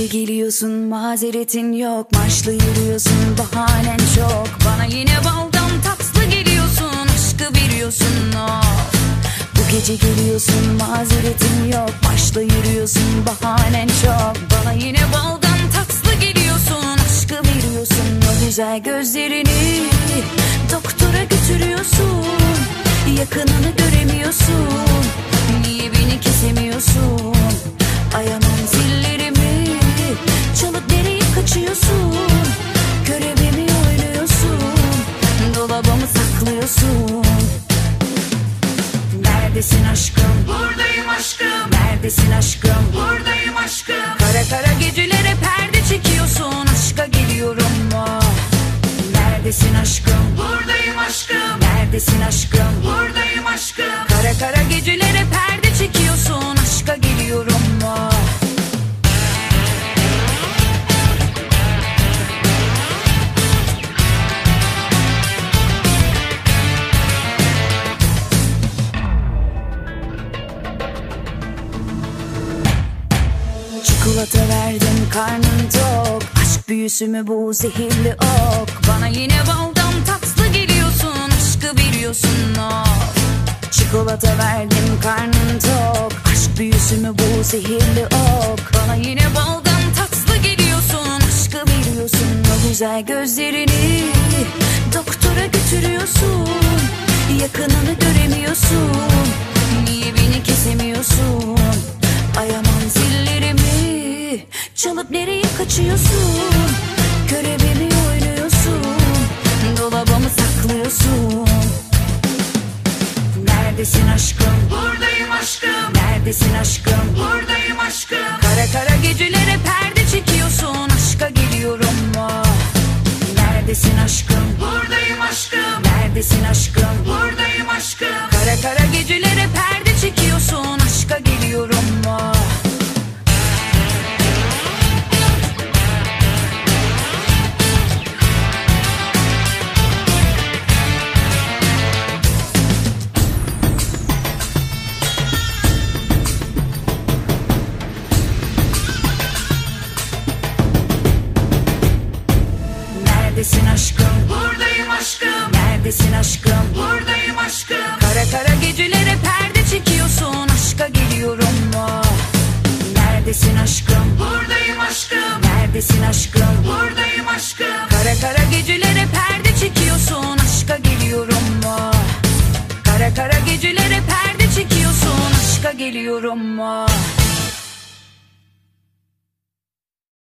gece geliyorsun, mazeretin yok. Maçlı yürüyorsun, bahanen çok. Bana yine baldan tatlı geliyorsun, aşkı veriyorsun of. Bu gece geliyorsun, mazeretin yok. Maçlı yürüyorsun, bahanen çok. Bana yine baldan tatlı geliyorsun, aşkı veriyorsun. O güzel gözlerini doktora götürüyorsun. Yakınını göremiyorsun, niye beni kesemiyorsun? Ayamam zillerimi, çalıp nereye kaçıyorsun? Görevimi oynuyorsun, dolabımı saklıyorsun. Neredesin aşkım? Buradayım aşkım. Neredesin aşkım? Buradayım aşkım. Kara kara gecelere perde çekiyorsun, aşka geliyorum mu? Neredesin aşkım? Buradayım aşkım. Neredesin aşkım? Buradayım aşkım. Kara kara gecelere perde çekiyorsun, aşka geliyorum mu? Çikolata verdim, karnın tok. Aşk büyüsü mü bu, zehirli ok? Bana yine baldan tatlı geliyorsun, aşkı veriyorsun of. Çikolata verdim, karnın tok. Aşk büyüsü mü bu, zehirli ok? Bana yine baldan tatlı geliyorsun, aşkı veriyorsun. O güzel gözlerini doktora götürüyorsun. Yakınını göremiyorsun, niye beni kesemiyorsun? Ayamam zillerimi, çalıp nereye kaçıyorsun? Görevimi oynuyorsun, dolabımı saklıyorsun. Neredesin aşkım? Buradayım aşkım. Neredesin aşkım? Buradayım aşkım. Kara kara gecelere perde çekiyorsun, aşka geliyorum mu? Neredesin aşkım? Buradayım aşkım. Neredesin aşkım? Buradayım aşkım. Kara kara gecelere perde çekiyorsun, aşka geliyorum mu? Neredesin aşkım? Buradayım aşkım. Neredesin aşkım? Buradayım aşkım. Kara kara gecelere perde çekiyorsun, aşka geliyorum mu? Neredesin aşkım? Buradayım aşkım. Neredesin aşkım? Buradayım aşkım. Kara kara gecelere perde çekiyorsun, aşka geliyorum mu? Kara kara gecelere perde çekiyorsun, aşka geliyorum mu?